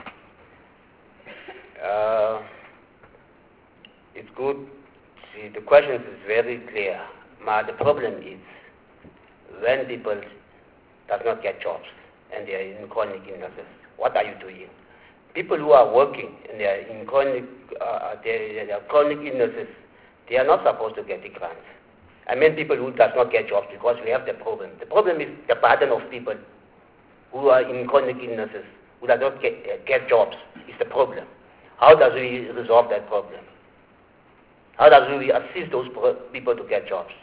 Uh, it's good. See, the questions is very clear. But the problem is when people does not get jobs and they are in chronic illnesses, what are you doing? People who are working and they are in chronic, uh, they, they are chronic illnesses, they are not supposed to get the grants. I mean people who does not get jobs, because we have the problem. The problem is the burden of people who are in chronic illnesses, who does not get, uh, get jobs, is the problem. How does we resolve that problem? How does we assist those people to get jobs?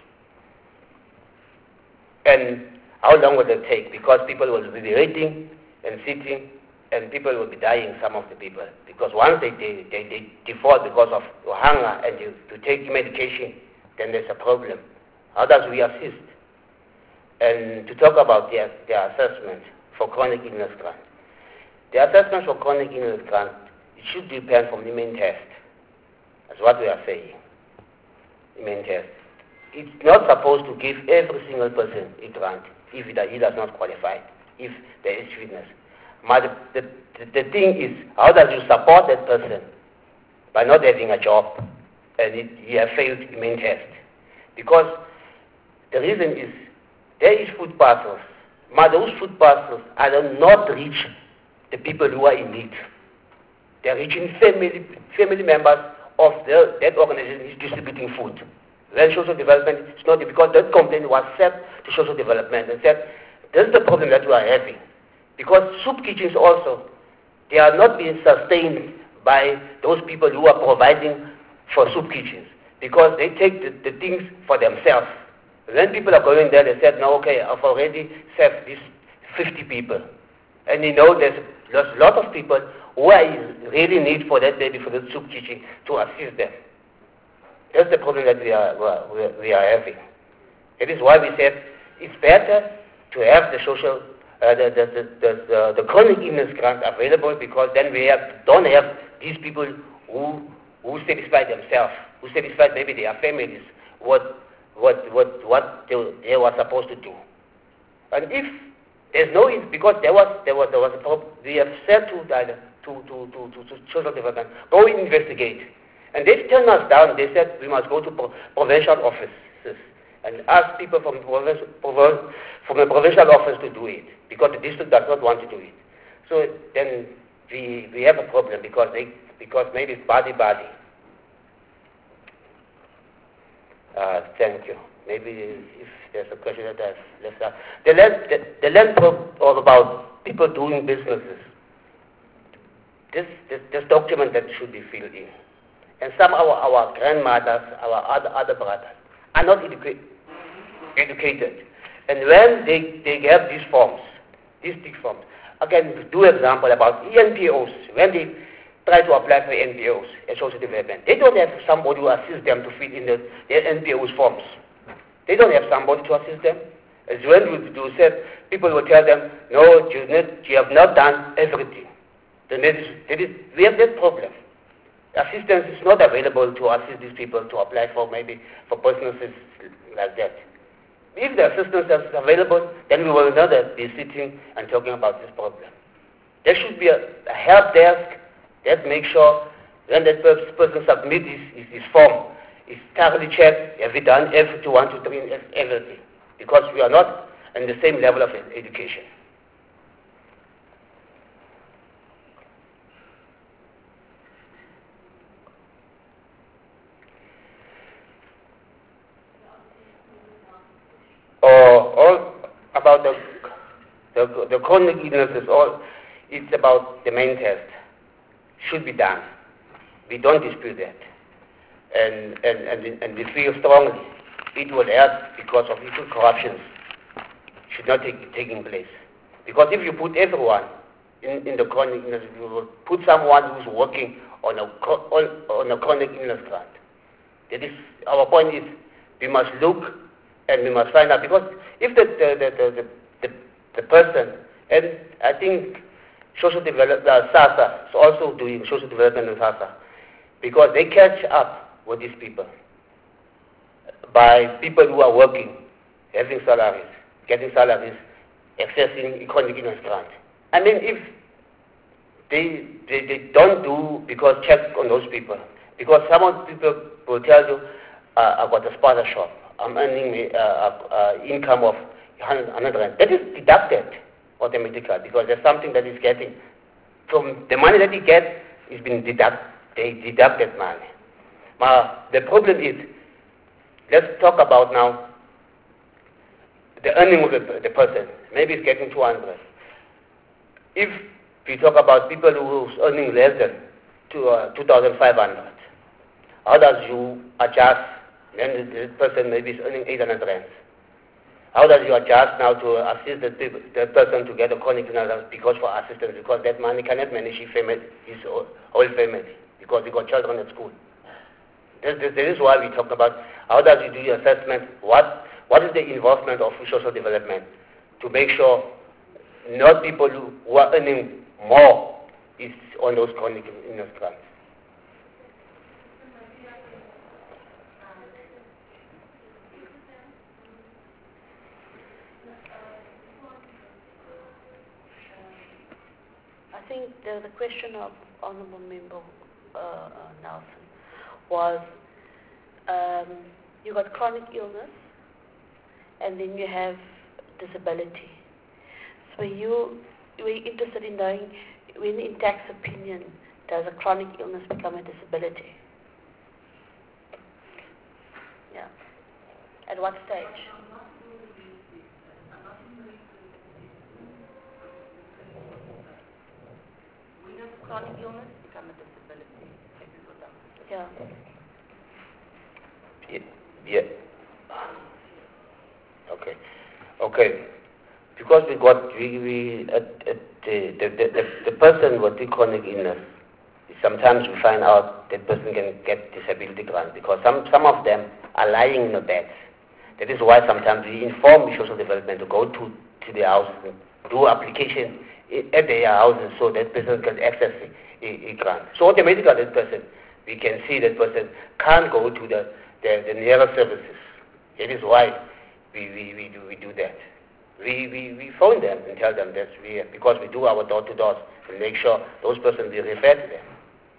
And how long will it take? Because people will be waiting and sitting, and people will be dying, some of the people. Because once they, they, they, they default because of hunger and to, to take medication, then there's a problem. How does we assist? And to talk about the, the assessment for chronic illness grant. The assessment for chronic illness grant, it should depend from the main test. That's what we are saying. The main test. It's not supposed to give every single person a grant if he does not qualify, if there is fitness. But the, the, the thing is, how does you support that person by not having a job and it, you have failed the main test? Because The reason is there is food parcels, but those food parcels are not reach the people who are in need. They are reaching family, family members of the, that organization is distributing food. When social development is not, because that complaint was sent to social development and said, this is the problem that we are having. Because soup kitchens also, they are not being sustained by those people who are providing for soup kitchens, because they take the, the things for themselves. When people are going there, they said, no, okay, I've already served these fifty people. And you know there's, there's a lot of people who are really need for that baby, for the soup kitchen, to assist them. That's the problem that we are, we are, we are having. It is why we said it's better to have the social, uh, the, the, the, the, the, the chronic illness grant available, because then we have, don't have these people who, who satisfy themselves, who satisfy maybe their families, what, what, what, what they, they were supposed to do. And if there's no, because there was, there was, there was a problem, we have said to, the, to, to, to, to, to social development, go investigate. And they turned us down. They said we must go to pro provincial offices and ask people from the, province, from the provincial office to do it, because the district does not want to do it. So then we, we have a problem, because, they, because maybe it's body body. Uh, thank you. Maybe if there's a question that I've left out. The land, the, the land all about people doing businesses. This, this, this document that should be filled in. And some of our, our grandmothers, our other, other brothers, are not educa educated. And when they, they have these forms, these big forms, again, do example about N P Os, when they try to apply for N P Os, a social development, they don't have somebody who assists them to fill in the, their N P Os forms. They don't have somebody to assist them. As when we do said, people will tell them, no, you, need, you have not done everything. Then it is, it is, we have that problem. Assistance is not available to assist these people to apply for maybe for businesses like that. If the assistance is available, then we will not be sitting and talking about this problem. There should be a, a help desk that makes sure when that person submits his, his, his form, is thoroughly checked, have we done every to one to three, everything, because we are not in the same level of education. Or all about the, the, the chronic illnesses, all, it's about the main test. Should be done. We don't dispute that. And, and, and, and we feel strongly it will help, because of issue corruptions should not take taking place. Because if you put everyone in, in the chronic illness, you will put someone who's working on a, on, on a chronic illness grant. That is, our point is, we must look and we must find out, because if the, the, the, the, the, the person, and I think social development, uh, SASSA is also doing social development in SASSA, because they catch up with these people by people who are working, having salaries, getting salaries, accessing chronic illness grant. I mean, if they, they, they don't do, because check on those people, because some of the people will tell you, uh, I've got a sponsor shop, I'm earning uh, uh, income of one hundred rand. That is deducted automatically, because there's something that is getting, from the money that he gets, is being deducted, they deducted money. But the problem is, let's talk about now the earning of the, the person. Maybe he's getting two hundred. If we talk about people who's earning less than two, uh, two thousand five hundred, how does you adjust? Then the person maybe is earning eight hundred rand. How does you adjust now to assist the, the person to get a chronic illness because for assistance, because that money cannot manage his, family, his whole family, because he got children at school. This, this, this is why we talk about how does you do your assessment, what, what is the involvement of social development to make sure not people who, who are earning more is on those chronic illness grants. I think the, the question of Honourable Member uh, uh, Nelson was, um, you got chronic illness, and then you have disability. So you, we're interested in knowing, when in tax opinion, does a chronic illness become a disability? Yeah. At what stage? When does chronic illness become a disability? Yeah. Yeah. yeah. Okay. Okay. Because we got we, we at, at the, the, the, the person with the chronic illness, sometimes we find out that person can get disability grant because some, some of them are lying in the beds. That is why sometimes we inform social development to go to, to the house and do application at their houses so that person can access a, a, a grant. So automatically that person, we can see that person can't go to the, the, the nearest services. That is why we, we, we, do, we do that. We, we, we phone them and tell them that we, because we do our door-to-doors and make sure those persons, we refer to them.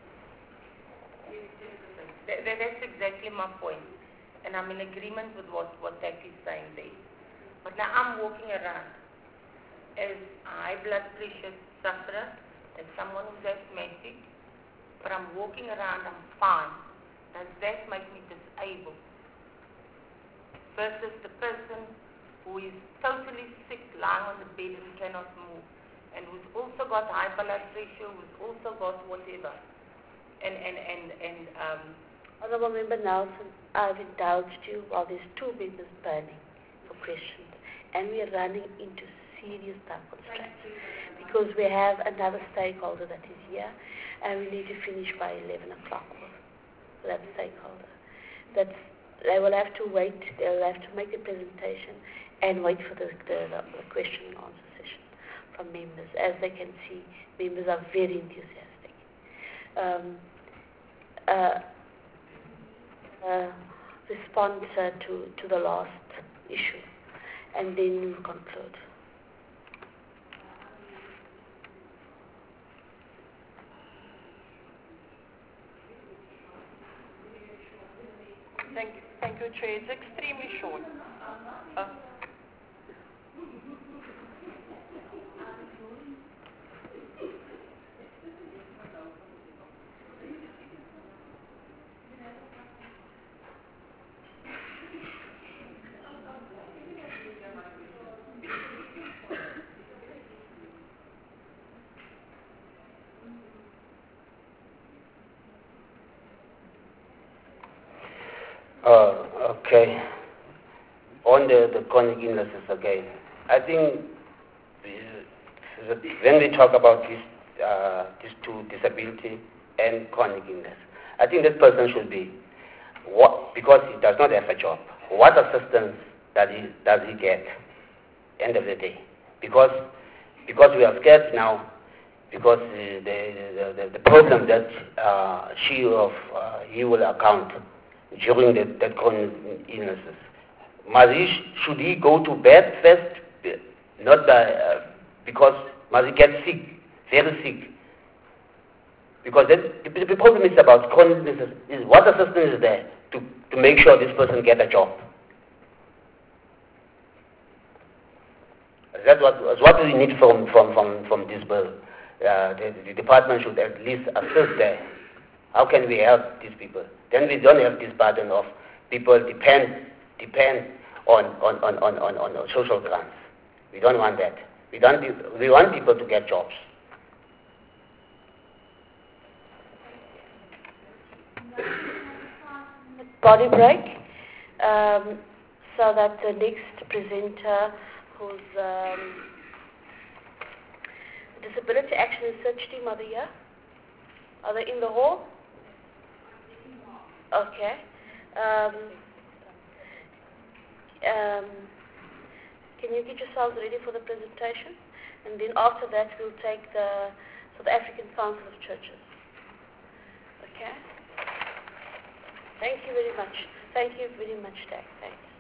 That, that's exactly my point. And I'm in agreement with what, what Taki is saying there. But now I'm walking around as a high blood pressure sufferer, as someone who's asthmatic, but I'm walking around, I'm fine. Does that make me disabled? Versus the person who is totally sick, lying on the bed and cannot move, and who's also got high blood pressure, who's also got whatever. And, and, and, and um, Honourable Member Nelson, I've indulged you while there's two members burning for questions, and we are running into serious time constraints because we have another stakeholder that is here, and we need to finish by eleven o'clock with that stakeholder. That's, they will have to wait, they will have to make a presentation and wait for the, the, the question and answer session from members. As they can see, members are very enthusiastic. Um, uh, Uh, respond uh, to, to the last issue, and then we'll conclude. Thank you, thank you, Chair. It's extremely short. Uh, Uh, okay. On the, the chronic illnesses again, I think when we talk about this, uh, these two, disability and chronic illness, I think that person should be, what, because he does not have a job, what assistance does he, does he get end of the day? Because, because we are scared now, because uh, the, the, the, the program that uh, she or uh, he will account during the, that chronic illnesses. Must he, should he go to bed first? Not by, uh, because must he get sick, very sick? Because then the, the problem is about chronic illnesses. Is what assistance is there to, to make sure this person get a job? That's what, that's what we need from, from, from, from this bill. Uh, the, the department should at least assist there. How can we help these people? Then we don't have this burden of people depend depend on, on, on, on, on, on social grants. We don't want that. We don't we want people to get jobs. Body break, um, so that the next presenter, who's um, Disability Action Research Team, are they here? Are they in the hall? Okay. Um, um, can you get yourselves ready for the presentation? And then after that, we'll take the South African Council of Churches. Okay? Thank you very much. Thank you very much, Dag. Thanks.